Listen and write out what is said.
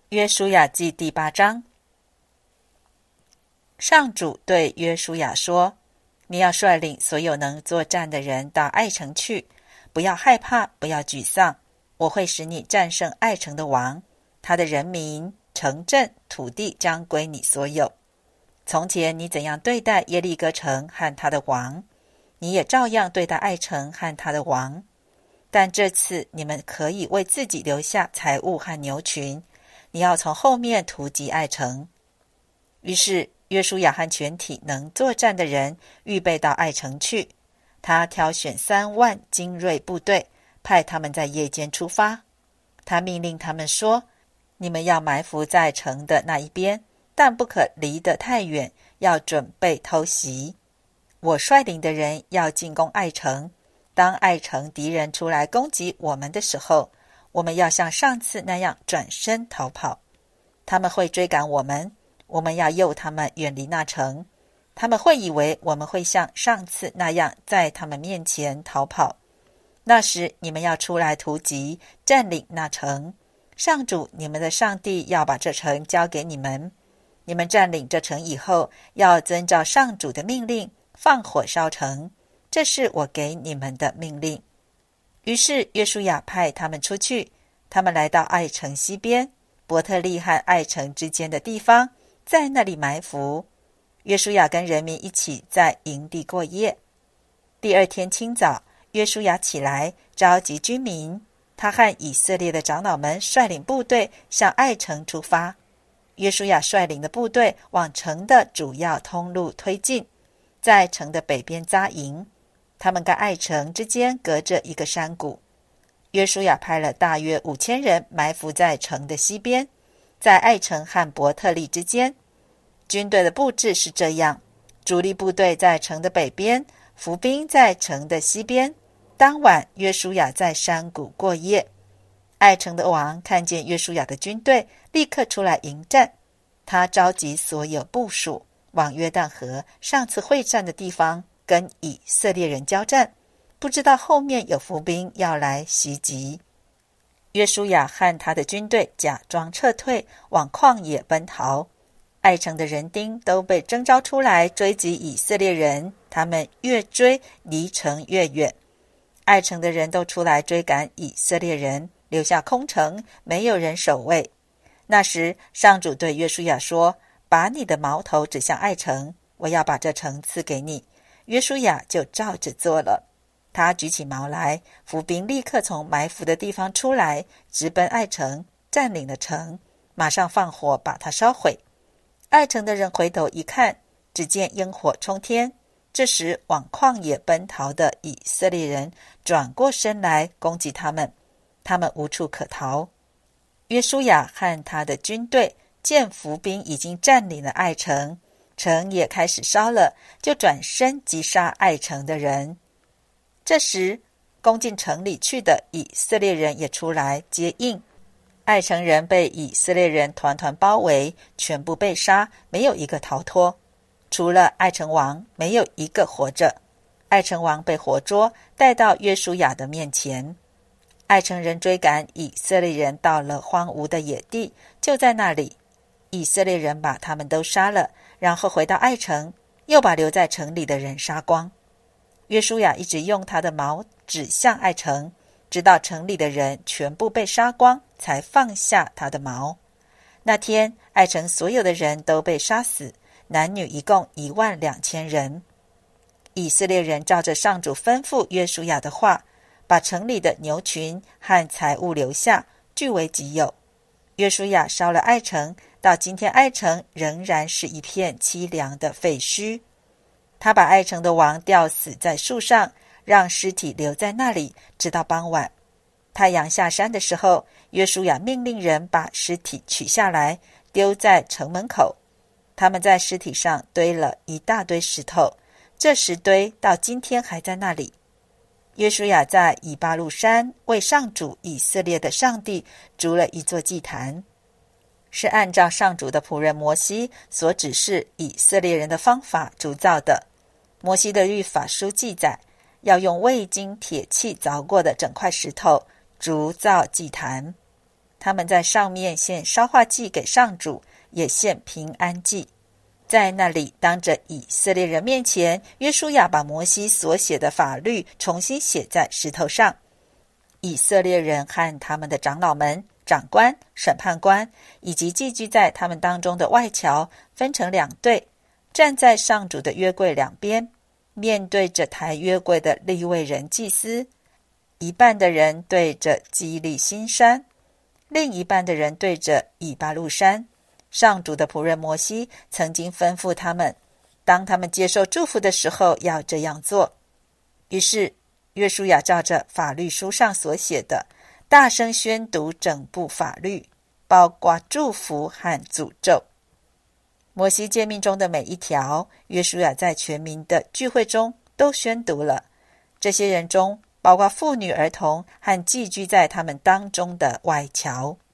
约书亚记第8章。上主对约书亚说，你要率领所有能作战的人到爱城去，不要害怕，不要沮丧，我会使你战胜爱城的王，他的人民、城镇、土地将归你所有。从前你怎样对待耶利哥城和他的王，你也照样对待爱城和他的王。但这次你们可以为自己留下财物和牛群，你要从后面突击爱城。于是约书亚和全体能作战的人预备到爱城去，他挑选3万精锐部队，派他们在夜间出发。他命令他们说，你们要埋伏在城的那一边，但不可离得太远，要准备偷袭。我率领的人要进攻爱城，当爱城敌人出来攻击我们的时候，我们要像上次那样转身逃跑。他们会追赶我们，我们要诱他们远离那城。他们会以为我们会像上次那样在他们面前逃跑。那时你们要出来突击，占领那城。上主你们的上帝要把这城交给你们。你们占领这城以后，要遵照上主的命令，放火烧城。这是我给你们的命令。于是约书亚派他们出去，他们来到爱城西边，伯特利和爱城之间的地方，在那里埋伏。约书亚跟人民一起在营地过夜。第二天清早，约书亚起来，召集军民，他和以色列的长老们率领部队向爱城出发。约书亚率领的部队往城的主要通路推进，在城的北边扎营。他们跟爱城之间隔着一个山谷。约书亚派了大约5000人埋伏在城的西边，在爱城和伯特利之间。军队的布置是这样，主力部队在城的北边，伏兵在城的西边。当晚约书亚在山谷过夜。爱城的王看见约书亚的军队，立刻出来迎战。他召集所有部属，往约旦河上次会战的地方跟以色列人交战，不知道后面有伏兵要来袭击。约书亚和他的军队假装撤退，往旷野奔逃。爱城的人丁都被征召出来追击以色列人，他们越追离城越远。爱城的人都出来追赶以色列人，留下空城，没有人守卫。那时上主对约书亚说，把你的矛头指向爱城，我要把这城赐给你。约书亚就照着做了。他举起矛来，伏兵立刻从埋伏的地方出来，直奔爱城，占领了城，马上放火把它烧毁。爱城的人回头一看，只见烟火冲天。这时往旷野奔逃的以色列人转过身来攻击他们，他们无处可逃。约书亚和他的军队见伏兵已经占领了爱城，城也开始烧了，就转身击杀爱城的人。这时攻进城里去的以色列人也出来接应。爱城人被以色列人团团包围，全部被杀，没有一个逃脱。除了爱城王，没有一个活着。爱城王被活捉，带到约书亚的面前。爱城人追赶以色列人到了荒芜的野地，就在那里，以色列人把他们都杀了，然后回到爱城，又把留在城里的人杀光。约书亚一直用他的矛指向爱城，直到城里的人全部被杀光，才放下他的矛。那天爱城所有的人都被杀死，男女一共12000人。以色列人照着上主吩咐约书亚的话，把城里的牛群和财物留下，据为己有。约书亚烧了爱城，到今天爱城仍然是一片凄凉的废墟。他把爱城的王吊死在树上，让尸体留在那里，直到傍晚。太阳下山的时候，约书亚命令人把尸体取下来，丢在城门口。他们在尸体上堆了一大堆石头，这石堆到今天还在那里。约书亚在以巴路山为上主以色列的上帝筑了一座祭坛，是按照上主的仆人摩西所指示以色列人的方法筑造的。摩西的律法书记载，要用未经铁器凿过的整块石头筑造祭坛。 他们在上面献烧化祭给上主，也献平安祭。在那里，当着以色列人面前，约书亚把摩西所写的法律重新写在石头上。以色列人和他们的长老们、长官、审判官以及寄居在他们当中的外侨分成2队，站在上主的约柜两边，面对着抬约柜的利未人祭司。一半的人对着基利新山，另一半的人对着以巴路山。上主的仆人摩西曾经吩咐他们，当他们接受祝福的时候要这样做。于是约书亚照着法律书上所写的，大声宣读整部法律，包括祝福和诅咒。摩西诫命中的每一条，约书亚在全民的聚会中都宣读了。这些人中包括妇女、儿童和寄居在他们当中的外侨。